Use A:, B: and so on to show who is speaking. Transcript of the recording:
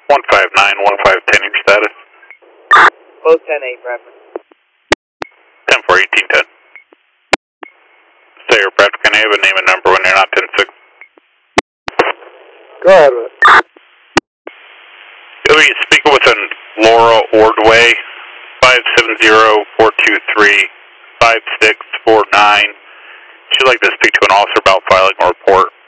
A: 159-1510, your status.
B: Both 10-8, Bradford.
A: 10-4-1810. Say your Bradford, can I have a name and number when you're not 10-6?
C: Go ahead with it.
A: You'll be speaking with Laura Ordway, 570-423-5649. She'd like to speak to an officer about filing a report.